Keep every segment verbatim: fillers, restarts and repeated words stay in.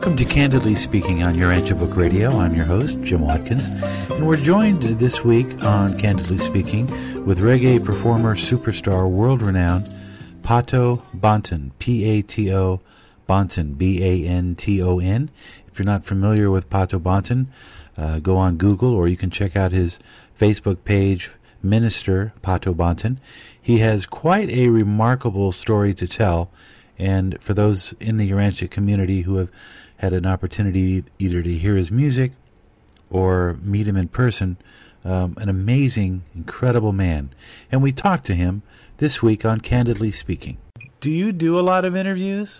Welcome to Candidly Speaking on Urantia Book Radio. I'm your host, Jim Watkins, and we're joined this week on Candidly Speaking with reggae performer, superstar, world-renowned Pato Banton, P A T O Banton, B A N T O N. If you're not familiar with Pato Banton, uh, go on Google, or you can check out his Facebook page, Minister Pato Banton. He has quite a remarkable story to tell, and for those in the Urantia community who have had an opportunity either to hear his music or meet him in person, um, an amazing, incredible man. And we talked to him this week on Candidly Speaking. Do you do a lot of interviews?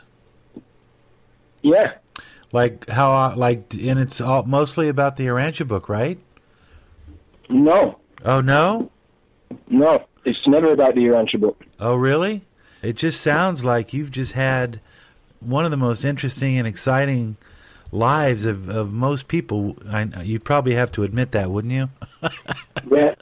Yeah. Like how, like, and it's all mostly about the Urantia book, right? No. Oh, no? No, it's never about the Urantia book. Oh, really? It just sounds like you've just had one of the most interesting and exciting lives of, of most people. I, you probably have to admit that, wouldn't you? Yeah.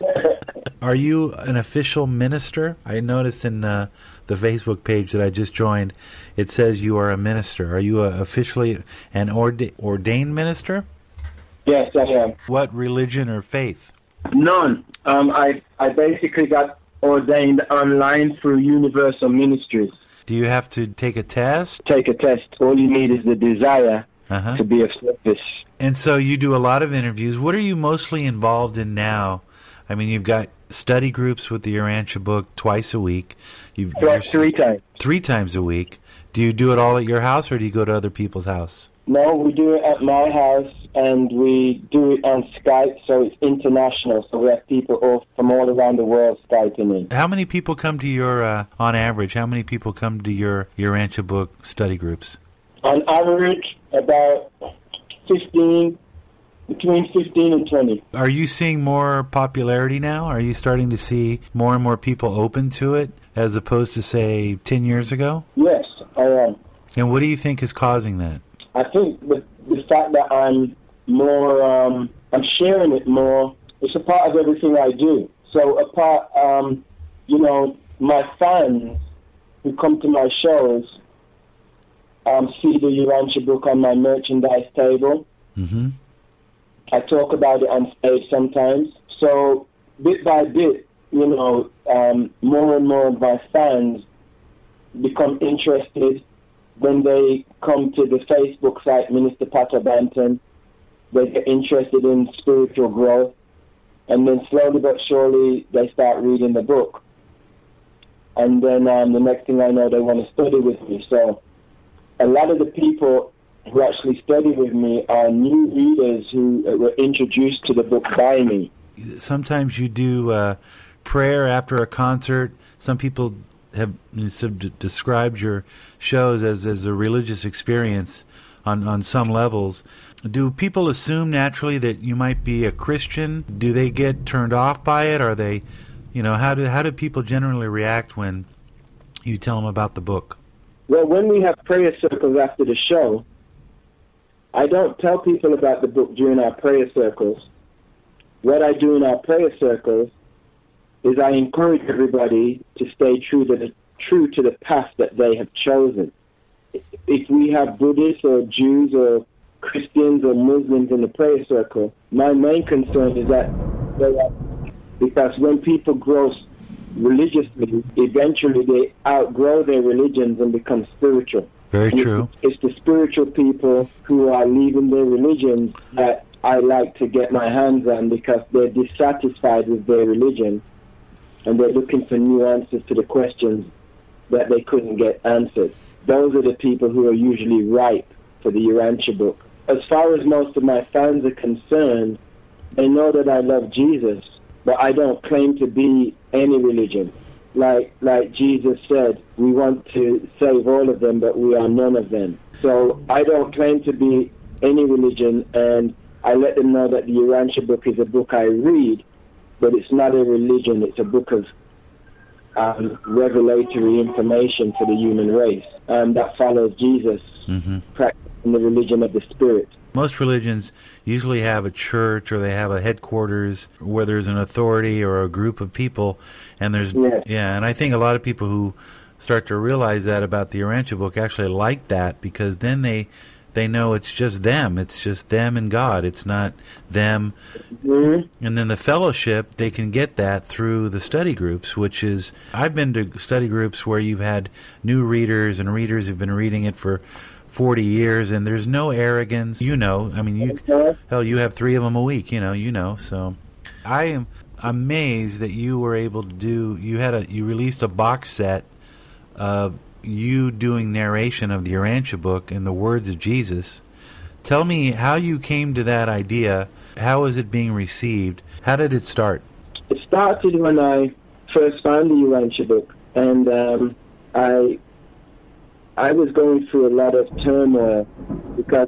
Are you an official minister? I noticed in uh, the Facebook page that I just joined, it says you are a minister. Are you a, officially an orda- ordained minister? Yes, I am. What religion or faith? None. Um, I I basically got ordained online through Universal Ministries. Do you have to take a test? Take a test. All you need is the desire uh-huh. to be of service. And so you do a lot of interviews. What are you mostly involved in now? I mean, you've got study groups with the Urantia book twice a week. You've Twice, three times. Three times a week. Do you do it all at your house, or do you go to other people's house? No, we do it at my house, and we do it on Skype, so it's international. So we have people all, from all around the world Skyping in. How many people come to your, uh, on average, how many people come to your Urantia book study groups? On average, about fifteen, between fifteen and twenty. Are you seeing more popularity now? Are you starting to see more and more people open to it, as opposed to, say, ten years ago? Yes, I am. And what do you think is causing that? I think the, the fact that I'm more, um, I'm sharing it more, it's a part of everything I do. So a part, um, you know, my fans who come to my shows um, see the Urantia book on my merchandise table. Mm-hmm. I talk about it on stage sometimes. So bit by bit, you know, um, more and more of my fans become interested. When they come to the Facebook site, Minister Pato Banton, they get interested in spiritual growth, and then slowly but surely they start reading the book. And then um, the next thing I know, they want to study with me. So a lot of the people who actually study with me are new readers who were introduced to the book by me. Sometimes you do uh, prayer after a concert. Some people have sort of described your shows as, as a religious experience on, on some levels. Do people assume naturally that you might be a Christian? Do they get turned off by it? Are they, you know, how do how do people generally react when you tell them about the book? Well, when we have prayer circles after the show, I don't tell people about the book during our prayer circles. What I do in our prayer circles is I encourage everybody to stay true to the true to the path that they have chosen. If we have Buddhists or Jews or Christians or Muslims in the prayer circle, my main concern is that they are, because when people grow religiously, eventually they outgrow their religions and become spiritual. Very and true. It's, it's the spiritual people who are leaving their religions that I like to get my hands on, because they're dissatisfied with their religion and they're looking for new answers to the questions that they couldn't get answered. Those are the people who are usually ripe for the Urantia book. As far as most of my fans are concerned, they know that I love Jesus, but I don't claim to be any religion. Like like Jesus said, we want to save all of them, but we are none of them. So I don't claim to be any religion, and I let them know that the Urantia book is a book I read, but it's not a religion. It's a book of um, revelatory information for the human race um, that follows Jesus, mm-hmm. practicing the religion of the Spirit. Most religions usually have a church, or they have a headquarters where there's an authority or a group of people, and there's yes. yeah, and I think a lot of people who start to realize that about the Urantia book actually like that, because then they they know it's just them. It's just them and God. It's not them. Mm-hmm. And then the fellowship, they can get that through the study groups, which is, I've been to study groups where you've had new readers and readers who've been reading it for forty years, and there's no arrogance. You know, I mean, you hell, you have three of them a week, you know, you know. So I am amazed that you were able to do, you had a, you released a box set of you doing narration of the Urantia book in the words of Jesus. Tell me how you came to that idea. How is it being received? How did it start? It started when I first found the Urantia book, and um, I I was going through a lot of turmoil because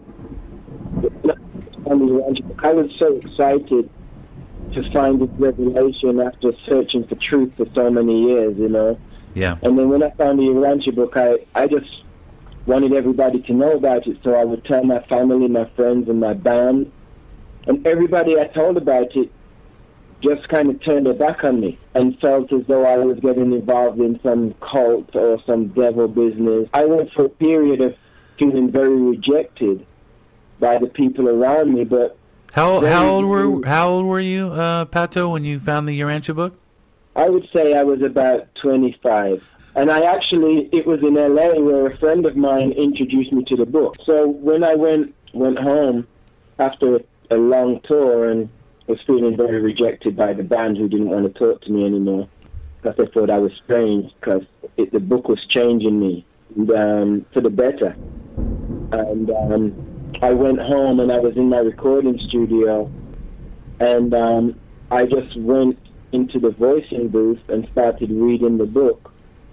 on the Urantia book, I was so excited to find this revelation after searching for truth for so many years, you know. Yeah. And then when I found the Urantia book, I, I just wanted everybody to know about it, so I would tell my family, my friends, and my band. And everybody I told about it just kind of turned their back on me and felt as though I was getting involved in some cult or some devil business. I went for a period of feeling very rejected by the people around me, but... How how old were how old were you, uh, Pato, when you found the Urantia book? I would say I was about twenty-five. And I actually, it was in L A where a friend of mine introduced me to the book. So when I went went home after a long tour and was feeling very rejected by the band who didn't want to talk to me anymore, because they thought I was strange, because it, the book was changing me and, um, for the better. And um, I went home and I was in my recording studio, and um, I just went into the voicing booth and started reading the book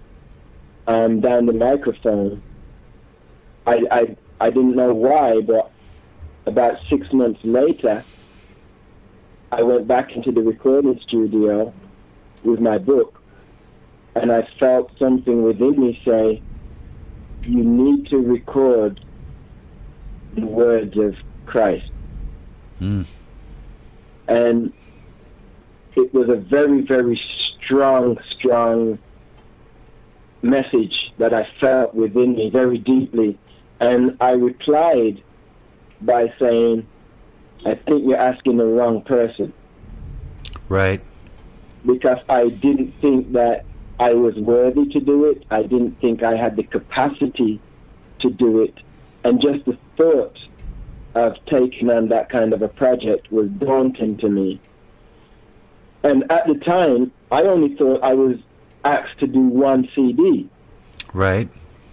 um, down the microphone. I, I, I didn't know why, but about six months later, I went back into the recording studio with my book, and I felt something within me say, you need to record the words of Christ. Mm. And it was a very, very strong, strong message that I felt within me very deeply. And I replied by saying, I think you're asking the wrong person. Right. Because I didn't think that I was worthy to do it. I didn't think I had the capacity to do it. And just the thought of taking on that kind of a project was daunting to me. And at the time, I only thought I was asked to do one C D. Right.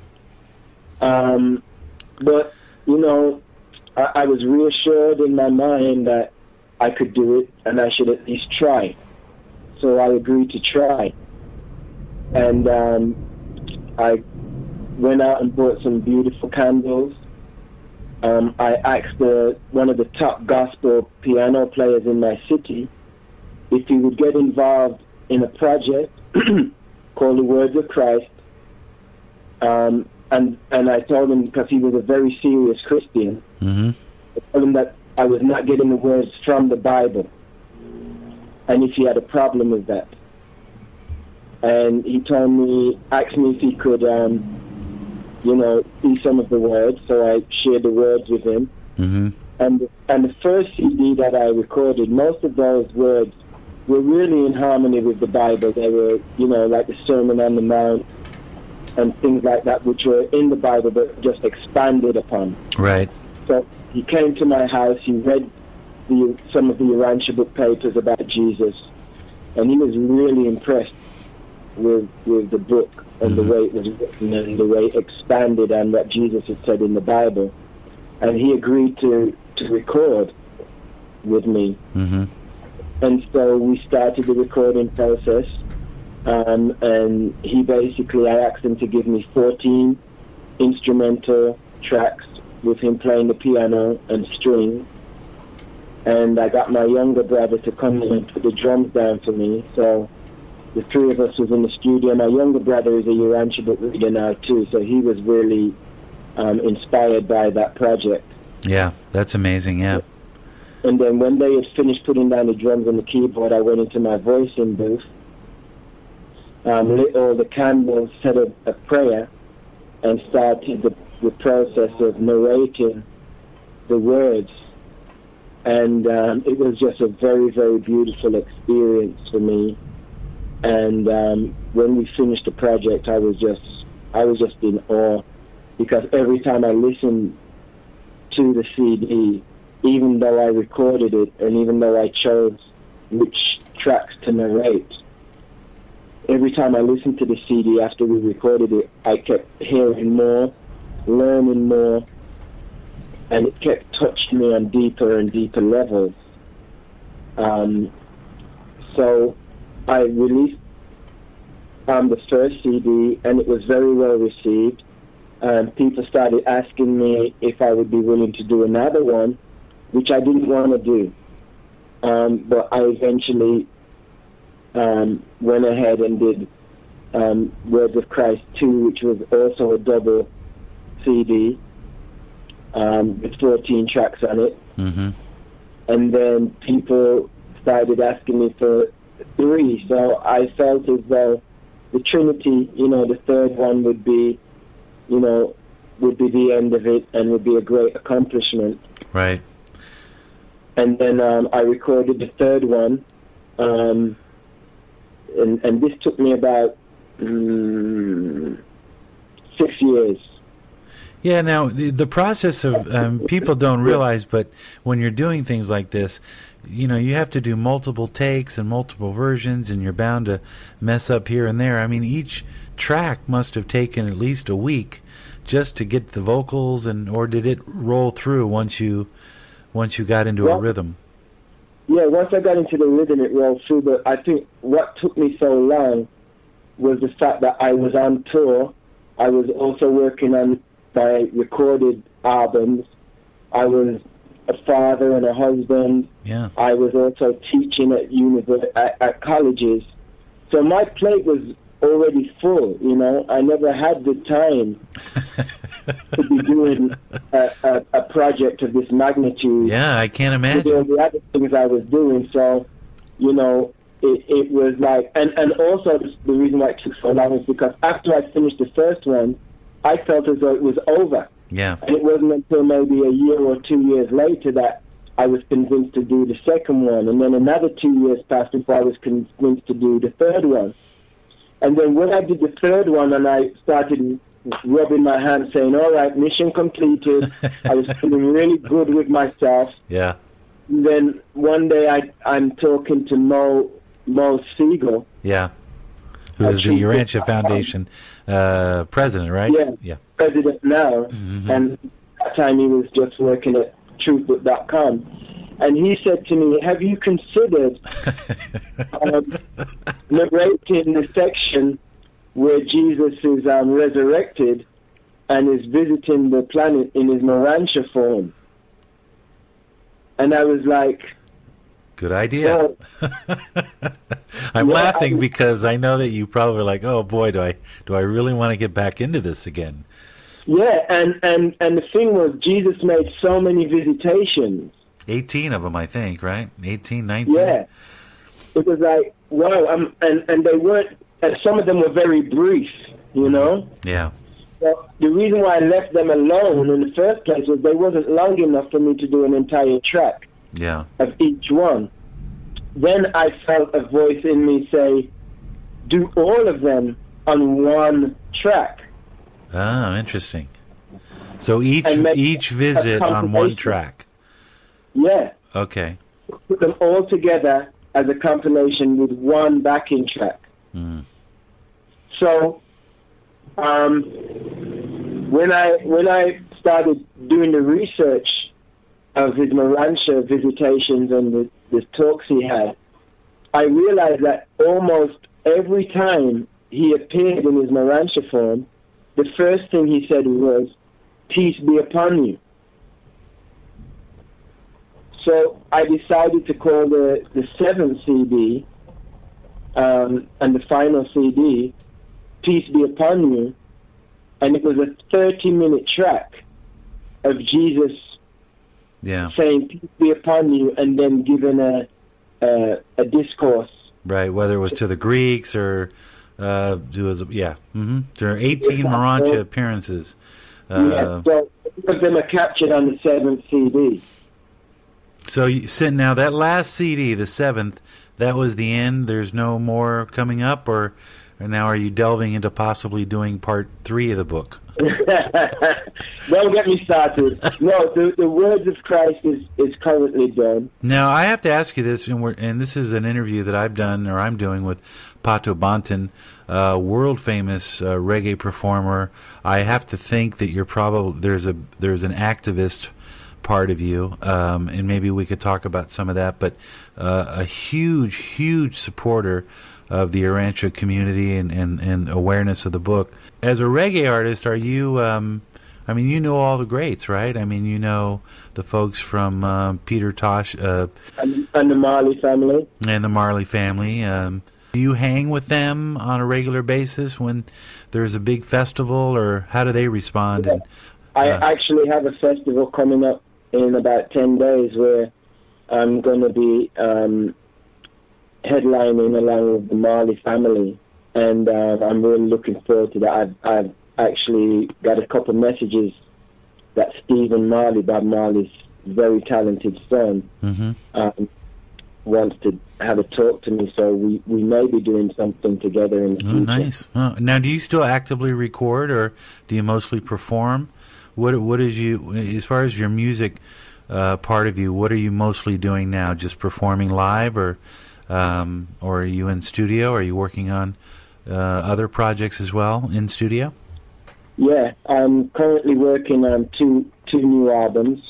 Um, but, you know, I, I was reassured in my mind that I could do it and I should at least try. So I agreed to try. And um, I went out and bought some beautiful candles. Um, I asked uh, one of the top gospel piano players in my city if he would get involved in a project called The Words of Christ. Um, and, and I told him, because he was a very serious Christian, mm-hmm. I told him that I was not getting the words from the Bible, and if he had a problem with that. And he told me, asked me if he could, um, you know, see some of the words, so I shared the words with him. Mm-hmm. And, and the first C D that I recorded, most of those words were really in harmony with the Bible. They were, you know, like the Sermon on the Mount and things like that, which were in the Bible but just expanded upon. Right. So he came to my house, he read the, some of the Urantia book papers about Jesus, and he was really impressed with with the book and mm-hmm. the way it was written and the way it expanded on what Jesus had said in the Bible. And he agreed to, to record with me. Mm-hmm. And so we started the recording process, um, and he basically, I asked him to give me fourteen instrumental tracks with him playing the piano and strings, and I got my younger brother to come in and put the drums down for me. So the three of us was in the studio. My younger brother is a Urantia book reader now too, so he was really um, inspired by that project. Yeah, that's amazing, yeah. And then when they had finished putting down the drums and the keyboard, I went into my voicing booth, um, lit all the candles, said a, a prayer, and started the, the process of narrating the words. And um, it was just a very, very beautiful experience for me. And um, when we finished the project, I was just, I was just in awe, because every time I listened to the C D, even though I recorded it, and even though I chose which tracks to narrate, every time I listened to the C D after we recorded it, I kept hearing more, learning more, and it kept touching me on deeper and deeper levels. Um, so I released um, the first C D, and it was very well received. Um, people started asking me if I would be willing to do another one, which I didn't want to do. Um, but I eventually um, went ahead and did um, Words of Christ two, which was also a double C D um, with fourteen tracks on it. Mm-hmm. And then people started asking me for three, so I felt as though the Trinity, you know, the third one would be, you know, would be the end of it and would be a great accomplishment. Right. And then um, I recorded the third one, um, and, and this took me about um, six years. Yeah, now, the process of, um, people don't realize, but when you're doing things like this, you know, you have to do multiple takes and multiple versions, and you're bound to mess up here and there. I mean, each track must have taken at least a week just to get the vocals, and or did it roll through once you once you got into well, a rhythm? Yeah, once I got into the rhythm, it rolled through. But I think what took me so long was the fact that I was on tour. I was also working on my recorded albums. I was a father and a husband. Yeah. I was also teaching at university, at, at colleges. So my plate was already full, you know. I never had the time to be doing a, a, a project of this magnitude. Yeah, I can't imagine. With all the other things I was doing. So, you know, it, it was like, and, and also the reason why it took so long is because after I finished the first one, I felt as though it was over. Yeah. And it wasn't until maybe a year or two years later that I was convinced to do the second one. And then another two years passed before I was convinced to do the third one. And then when I did the third one and I started rubbing my hands saying, all right, mission completed, I was feeling really good with myself. Yeah. And then one day I, I'm talking to Mo, Mo Siegel. Yeah. Who is the Urantia Foundation uh, president, right? Yeah, yeah. President now. Mm-hmm. And at that time he was just working at truthbook dot com. And he said to me, have you considered um, narrating the section where Jesus is um, resurrected and is visiting the planet in his Morantia form? And I was like, good idea. Well, I'm yeah, laughing I, because I know that you probably are like, oh boy, do I do I really want to get back into this again? Yeah, and, and, and the thing was, Jesus made so many visitations. eighteen of them, I think, right? eighteen, nineteen? Yeah. It was like, wow, um, and, and they weren't, and some of them were very brief, you know? Yeah. Well, the reason why I left them alone in the first place was they wasn't long enough for me to do an entire track. Yeah. Of each one. Then I felt a voice in me say, do all of them on one track. Ah, interesting. So each each visit on one track. Yeah. Okay. Put them all together as a compilation with one backing track. Mm. So um, when I when I started doing the research of his Morantia visitations and the, the talks he had, I realized that almost every time he appeared in his Morantia form, the first thing he said was, peace be upon you. So I decided to call the, the seventh C D um, and the final C D, Peace Be Upon You, and it was a thirty-minute track of Jesus yeah. saying, peace be upon you, and then giving a, a, a discourse. Right, whether it was to the Greeks or, uh, to, yeah. Mm-hmm. There are eighteen Morantia appearances Uh, yeah, so some of them are captured on the seventh C D. So you, now that last C D, the seventh, that was the end. There's no more coming up, or, or now are you delving into possibly doing part three of the book? Don't get me started. No, the, the Words of Christ is, is currently done. Now, I have to ask you this, and, we're, and this is an interview that I've done, or I'm doing with Pato Banton, uh, world-famous uh, reggae performer. I have to think that you're probably, there's a there's an activist part of you, um, and maybe we could talk about some of that, but uh, a huge, huge supporter of the Urantia community and, and, and awareness of the book. As a reggae artist, are you, um, I mean, you know all the greats, right? I mean, you know the folks from uh, Peter Tosh. Uh, and, and the Marley family. And the Marley family. Um, do you hang with them on a regular basis when there's a big festival, or how do they respond? Yeah. And, uh, I actually have a festival coming up in about ten days where I'm going to be um, headlining along with the Marley family. And uh, I'm really looking forward to that. I've, I've actually got a couple messages that Stephen Marley, Bob Marley's very talented son, mm-hmm. um, wants to have a talk to me. So we, we may be doing something together in the oh, future. Nice. Oh, now, do you still actively record, or do you mostly perform? What What is you, as far as your music uh, part of you, what are you mostly doing now? Just performing live, or um, or are you in studio? Are you working on uh, other projects as well in studio? Yeah, I'm currently working on two two new albums.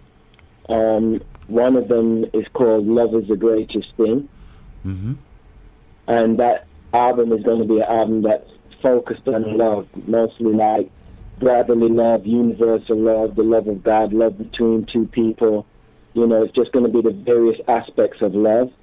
Um, one of them is called Love is the Greatest Thing. Mm-hmm. And that album is going to be an album that's focused on love, mostly like brotherly love, universal love, the love of God, love between two people. You know, it's just going to be the various aspects of love.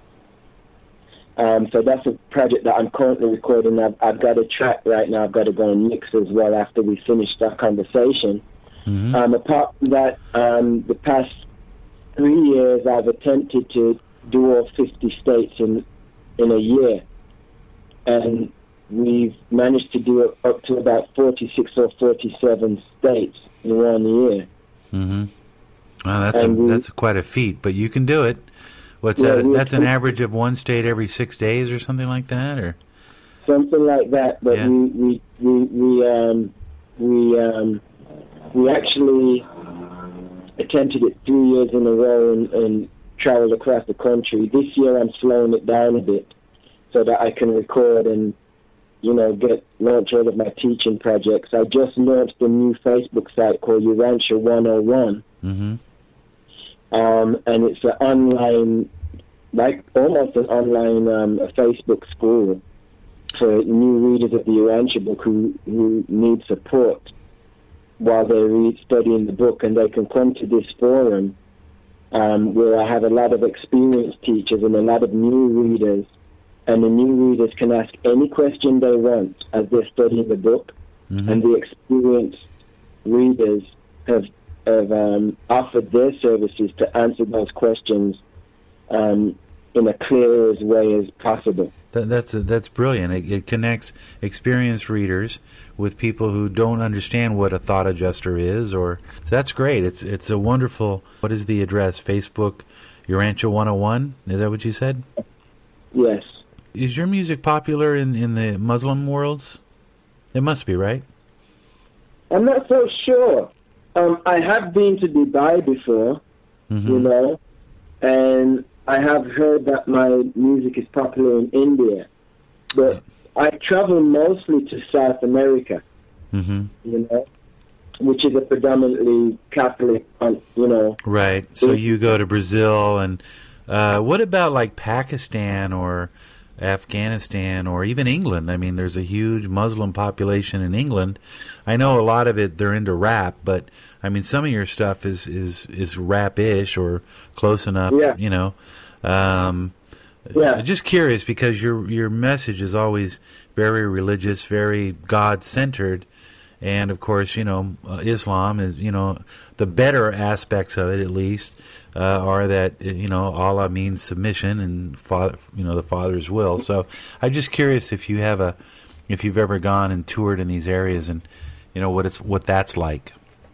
Um, so that's a project that I'm currently recording. I've, I've got a track right now I've got to go and mix as well after we finish that conversation. Mm-hmm. Um, apart from that, um, the past three years I've attempted to do all fifty states in in a year. And we've managed to do it up to about forty-six or forty-seven states in one year. Mm-hmm. Well, that's a, we, that's quite a feat, but you can do it. What's yeah, that? That's an average of one state every six days or something like that, or something like that. But yeah. we we we we um we um we actually attempted it three years in a row and, and traveled across the country. This year I'm slowing it down a bit so that I can record and, you know, get launch all of my teaching projects. I just launched a new Facebook site called Urantia one oh one. Mm-hmm. Um, and it's an online, like almost an online um, a Facebook school for new readers of the Urantia book who, who need support while they read, studying the book, and they can come to this forum um, where I have a lot of experienced teachers and a lot of new readers, and the new readers can ask any question they want as they're studying the book, mm-hmm. and the experienced readers have have um, offered their services to answer those questions um, in a clear as way as possible. That, that's a, that's brilliant. It, it connects experienced readers with people who don't understand what a thought adjuster is, or so that's great. It's it's a wonderful. What is the address? Facebook, Urantia one oh one. Is that what you said? Yes. Is your music popular in, in the Muslim worlds? It must be, right? I'm not so sure. Um, I have been to Dubai before, mm-hmm. you know, and I have heard that my music is popular in India. But I travel mostly to South America, mm-hmm. you know, which is a predominantly Catholic, um, you know. Right. So you go to Brazil, and uh, what about like Pakistan or Afghanistan or even England? I mean, there's a huge Muslim population in England. I know a lot of it, they're into rap, but I mean, some of your stuff is, is, is rap-ish or close enough, yeah. to, you know. Um, yeah. Just curious, because your your message is always very religious, very God-centered, and of course, you know, uh, Islam is, you know, the better aspects of it, at least, uh, are that, you know, Allah means submission and, father, you know, the Father's will. So I'm just curious if you have a, if you've ever gone and toured in these areas and, you know, what it's what that's like.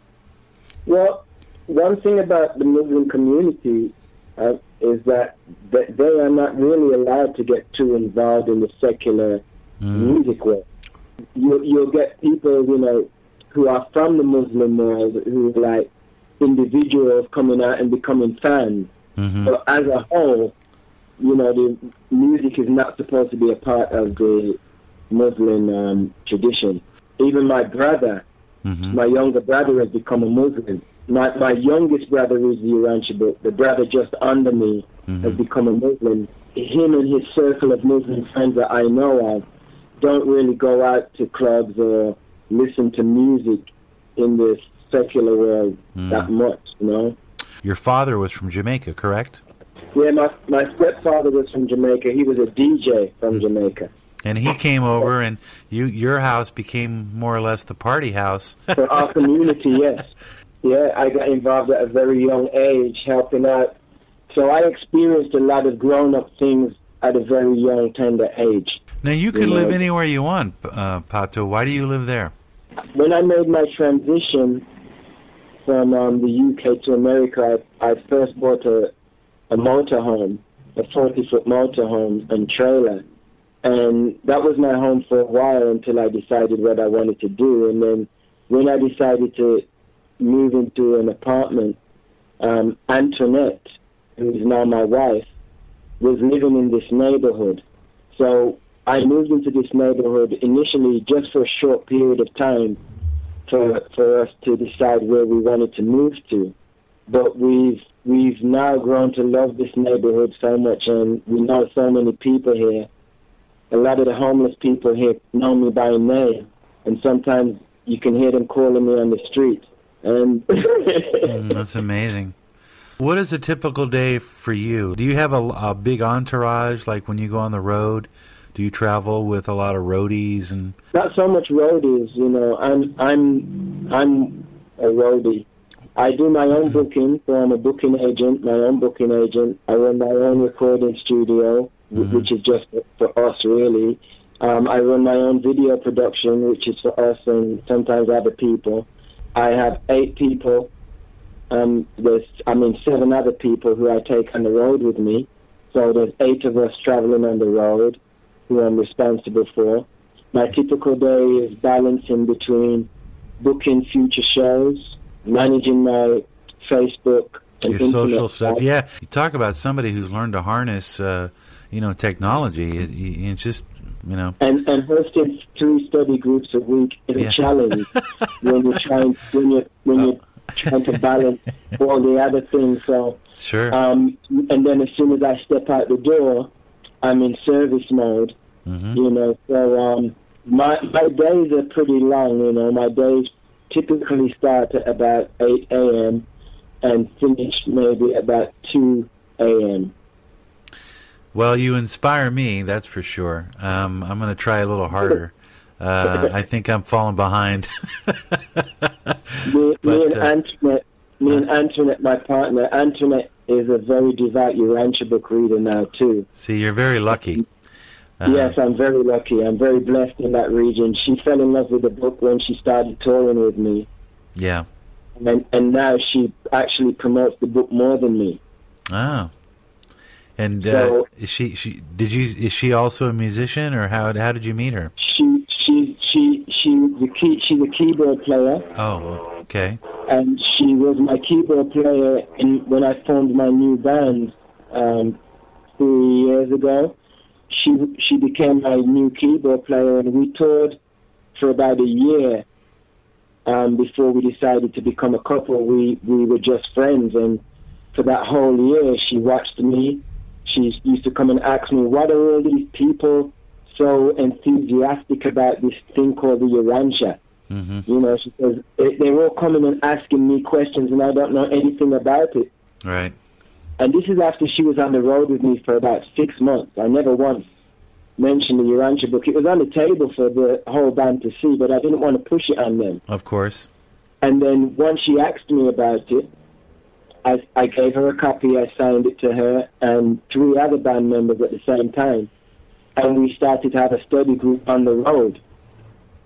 Well, one thing about the Muslim community uh, is that, that they are not really allowed to get too involved in the secular mm. music world. You, you'll get people, you know, who are from the Muslim world who are like individuals coming out and becoming fans. Mm-hmm. But as a whole, you know, the music is not supposed to be a part of the Muslim um, tradition. Even my brother, mm-hmm. my younger brother has become a Muslim. My my youngest brother is the Urantia book. The brother just under me mm-hmm. has become a Muslim. Him and his circle of Muslim friends that I know of don't really go out to clubs or listen to music in the secular world mm. that much, you know. Your father was from Jamaica, correct? Yeah, my my stepfather was from Jamaica. He was a D J from Jamaica. And he came over, and you your house became more or less the party house. For our community, yes. Yeah, I got involved at a very young age, helping out. So I experienced a lot of grown-up things at a very young, tender age. Now, you could you live know? anywhere you want, uh, Pato. Why do you live there? When I made my transition from um, the U K to America, I, I first bought a, a motorhome, a forty-foot motorhome and trailer. And that was my home for a while until I decided what I wanted to do. And then when I decided to move into an apartment, um, Antoinette, who is now my wife, was living in this neighborhood. So I moved into this neighborhood initially just for a short period of time for for us to decide where we wanted to move to. But we've we've now grown to love this neighborhood so much, and we know so many people here. A lot of the homeless people here know me by name, and sometimes you can hear them calling me on the street. And mm, that's amazing. What is a typical day for you? Do you have a, a big entourage, like when you go on the road? Do you travel with a lot of roadies and? Not so much roadies, you know. I'm I'm I'm a roadie. I do my own booking, so I'm a booking agent, my own booking agent. I run my own recording studio, mm-hmm. which is just for us, really. Um, I run my own video production, which is for us and sometimes other people. I have eight people. Um, there's, I mean, seven other people who I take on the road with me. So there's eight of us traveling on the road who I'm responsible for. My typical day is balancing between booking future shows, managing my Facebook and your social stuff. stuff. Yeah, you talk about somebody who's learned to harness, uh, you know, technology. It, it's just, you know, and and hosting three study groups a week is yeah. a challenge when you're trying when you when you're trying to balance all the other things. So sure. Um, and then as soon as I step out the door, I'm in service mode. Mm-hmm. You know, so um, my my days are pretty long. You know, my days typically start at about eight a.m. and finish maybe about two a.m. Well, you inspire me, that's for sure. Um, I'm going to try a little harder. Uh, I think I'm falling behind. me, but, me and uh, Antoinette, me and Antoinette, my partner, Antoinette is a very devout Urantia book reader now too. See, you're very lucky. Uh, yes, I'm very lucky. I'm very blessed in that region. She fell in love with the book when she started touring with me. Yeah. And and now she actually promotes the book more than me. Oh. And uh, so, is she she did you is she also a musician, or how how did you meet her? She she she she the key she's a keyboard player. Oh, okay. And she was my keyboard player in, when I formed my new band um, three years ago. She she became my new keyboard player, and we toured for about a year um, before we decided to become a couple. We we were just friends, and for that whole year, she watched me. She used to come and ask me, "What are all these people so enthusiastic about this thing called the Urantia?" Mm-hmm. You know, she says they're all coming and asking me questions, and I don't know anything about it. Right. And this is after she was on the road with me for about six months. I never once mentioned the Urantia book. It was on the table for the whole band to see, but I didn't want to push it on them. Of course. And then once she asked me about it, I, I gave her a copy, I signed it to her and three other band members at the same time. And we started to have a study group on the road.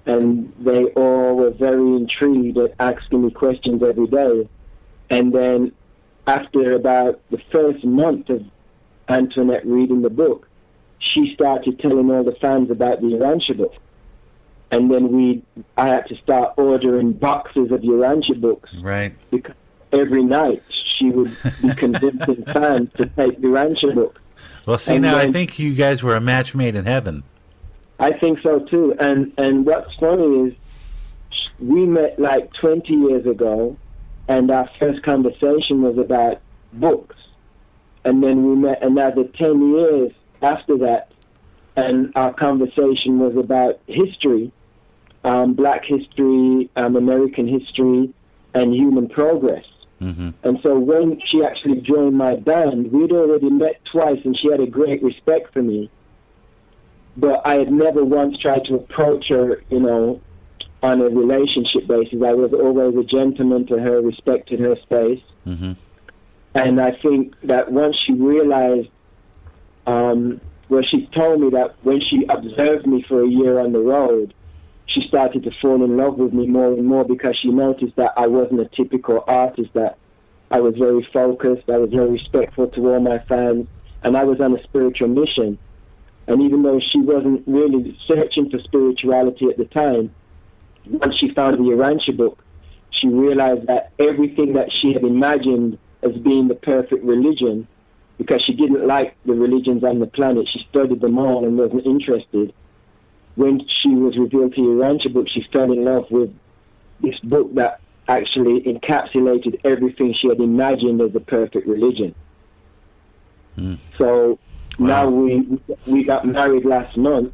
and they all were very intrigued at asking me questions every day. And then after about the first month of Antoinette reading the book, she started telling all the fans about the Urantia book. And then we, I had to start ordering boxes of Urantia books. Right. Because every night she would be convincing fans to take the Urantia book. Well, see, and now then, I think you guys were a match made in heaven. I think so too. And and what's funny is we met like twenty years ago, and our first conversation was about books. And then we met another ten years after that, and our conversation was about history, um, black history, um, American history, and human progress. Mm-hmm. And so when she actually joined my band, we'd already met twice, and she had a great respect for me. But I had never once tried to approach her, you know, on a relationship basis. I was always a gentleman to her, respected her space. Mm-hmm. And I think that once she realized, um, well, she told me that when she observed me for a year on the road, she started to fall in love with me more and more, because she noticed that I wasn't a typical artist, that I was very focused, I was very respectful to all my fans, and I was on a spiritual mission. And even though she wasn't really searching for spirituality at the time, once she found the Urantia book, she realized that everything that she had imagined as being the perfect religion, because she didn't like the religions on the planet, she studied them all and wasn't interested. When she was revealed to the Urantia book, she fell in love with this book that actually encapsulated everything she had imagined as the perfect religion. Mm. So wow. now we we got married last month,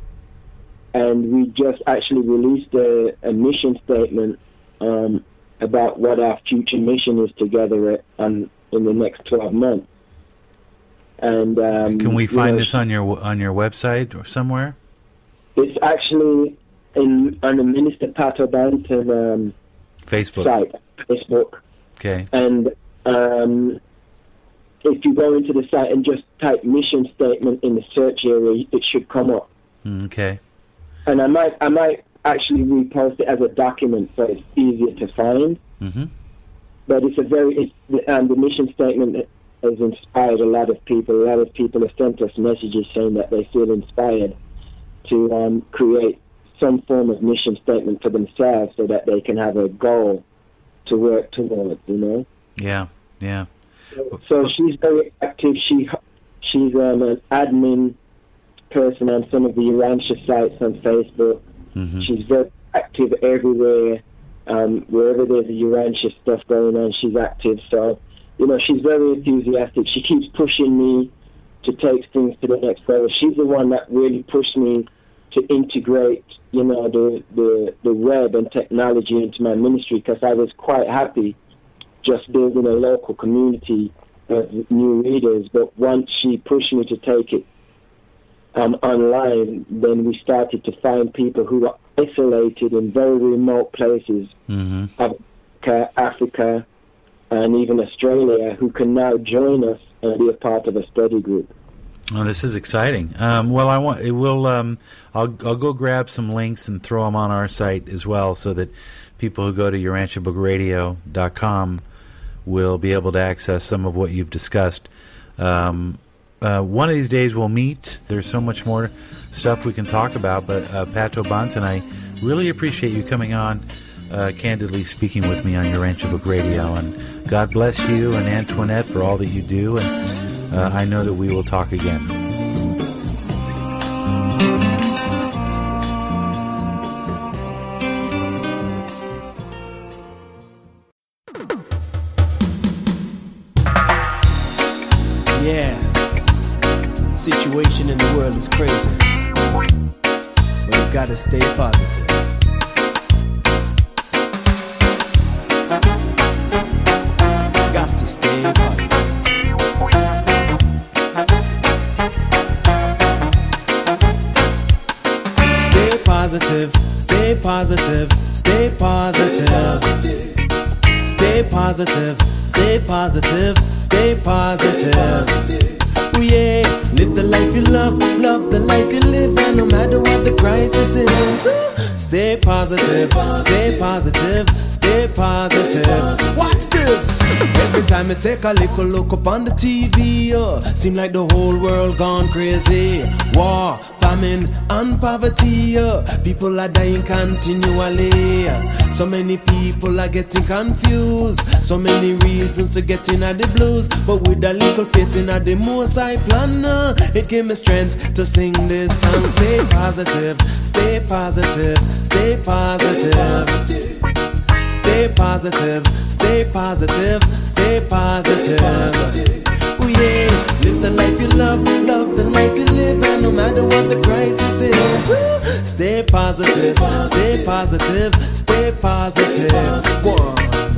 and we just actually released a, a mission statement um, about what our future mission is together at, on, in the next twelve months. And um, can we find you know, this on your on your website or somewhere? It's actually in on the Minister Pato Banton um, Facebook site, Facebook. Okay. And um, if you go into the site and just type mission statement in the search area, it should come up. Okay. And I might I might actually repost it as a document so it's easier to find. Mm-hmm. But it's a very it's, um, the mission statement has inspired a lot of people. A lot of people have sent us messages saying that they feel inspired to um, create some form of mission statement for themselves so that they can have a goal to work towards, you know? Yeah, yeah. So, so she's very active. She She's um, an admin person on some of the Urantia sites on Facebook. Mm-hmm. She's very active everywhere. Um, wherever there's a Urantia stuff going on, she's active. So, you know, she's very enthusiastic. She keeps pushing me to take things to the next level. She's the one that really pushed me to integrate, you know, the, the, the web and technology into my ministry, because I was quite happy just building a local community of new readers. But once she pushed me to take it um, online, then we started to find people who were isolated in very remote places Mm-hmm. of Africa, Africa, and even Australia, who can now join us and be a part of a study group. Oh, this is exciting. Um, well, I want it will. Um, I'll I'll go grab some links and throw them on our site as well, so that people who go to urantia book radio dot com will be able to access some of what you've discussed. Um, uh, one of these days we'll meet. There's so much more stuff we can talk about. But uh, Pato Banton, I really appreciate you coming on, uh, candidly speaking with me on Urantia Book Radio. And God bless you and Antoinette for all that you do. And Uh, I know that we will talk again. Yeah, situation in the world is crazy, but you gotta stay positive. Got to stay positive. Positive, stay positive, stay positive. Stay positive, stay positive, stay positive. Oh yeah, live the life you love, love the life you live, and no matter what the crisis is, uh, stay positive, stay positive, stay positive. Watch this. Every time I take a little look up on the T V, uh, seem like the whole world gone crazy. War, famine, and poverty. Uh, people are dying continually. So many people are getting confused. So many reasons to get in at the blues. But with a little faith in at the most I plan, uh, it gave me strength to sing this song. Stay positive, stay positive, stay positive. Stay positive, stay positive, stay positive. Oh yeah, live the life you love, love the life you live, and no matter what the crisis is, uh, stay positive, stay positive, stay positive. One.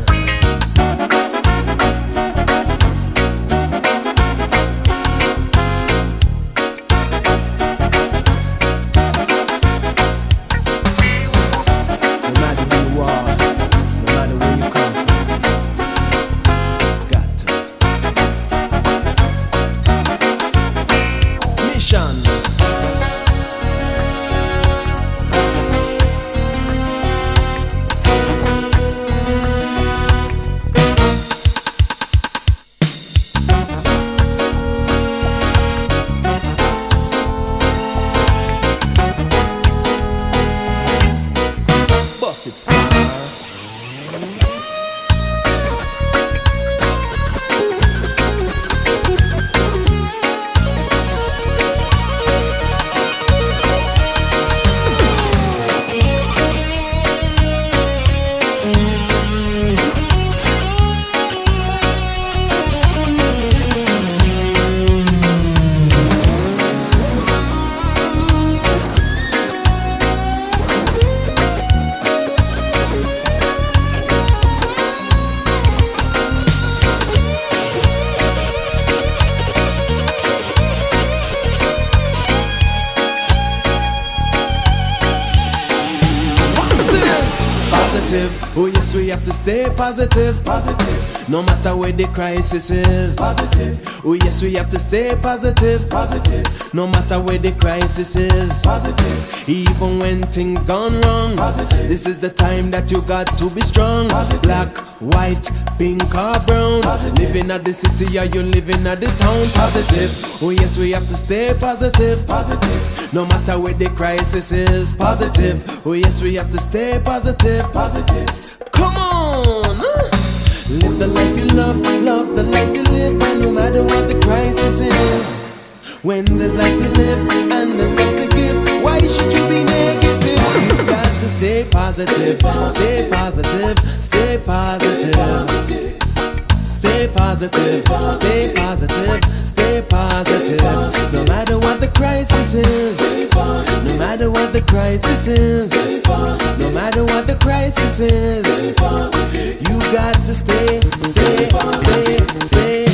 Oh yes, we have to stay positive, positive. No matter where the crisis is, positive. Oh yes, we have to stay positive, positive. No matter where the crisis is, positive. Even when things gone wrong, positive. This is the time that you got to be strong, positive. Black, white, pink or brown, positive. Living at the city or you living at the town, positive. Oh yes, we have to stay positive, positive. No matter where the crisis is, positive. Oh yes, we have to stay positive, positive. Come on, live the life you love, love the life you live, and no matter what the crisis is, when there's life to live and there's life to give, why should you be negative? You got to stay positive, stay positive, stay positive. Stay positive, stay positive, stay positive. No matter what the crisis is, no matter what the crisis is, no matter what the crisis is, you got to stay, stay, stay, stay.